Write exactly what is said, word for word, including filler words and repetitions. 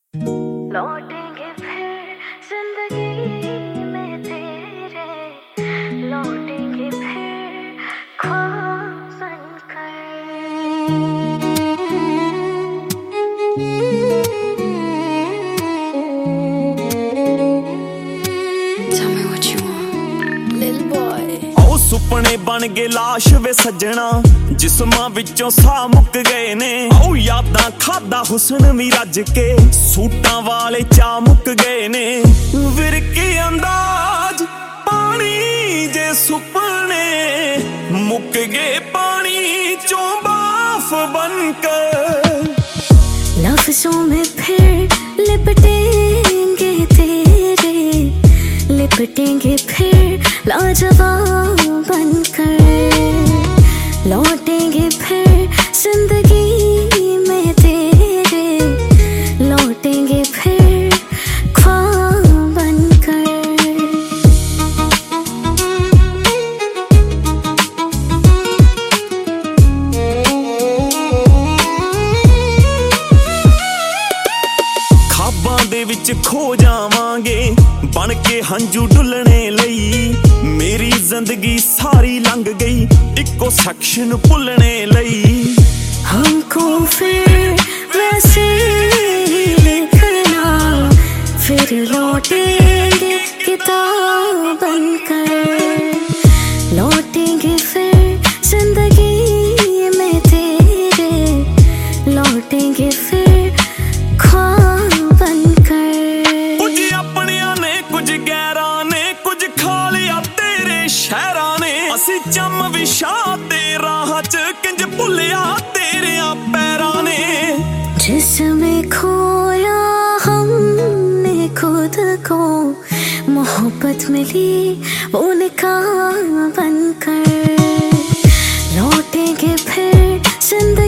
लौटेंगे फिर जिंदगी में तेरे, लौटेंगे फिर ख्वाब बनकर। Tell me what you want, little boy। ओ सुपने बन गए लाश वे सजना, जिस्मां विचों साह मुक गए ने। ओ यादां खादा हुस्न भी रज के, सूटां वाले चा मुक गए ने। विरके अंदाज पानी जे सुपने, मुक गए पानी चों बाफ बनकर। लफ्जों में फिर लिपटेंगे तेरे, लिपटेंगे फिर लाजवाब बनकर। लौटेंगे फिर जिंदगी में तेरे, लौटेंगे फिर ख्वाब बनकर। खाबां दे विच खो जावांगे, बन के हंझू डुलने लई। मेरी जिंदगी सारी लंघ गई, इक्को सेक्शन भुलने लई। हमको फिर वैसे लिखना, फिर लौटेंगे किताब बनकर। लौटेंगे फिर जिंदगी में तेरे, लौटेंगे फिर ख्वाब बनकर। कुछ अपनियां ने कुछ गैरां ने, कुछ खा लिया तेरे शहरां ने। असी चम विछा ते राह च किंज भुलिया तेरियां पैरां ने। जिसमें खोया हमने खुद को, मोहब्बत मिली वो निकाह बनकर। लौटेंगे फिर जिंदगी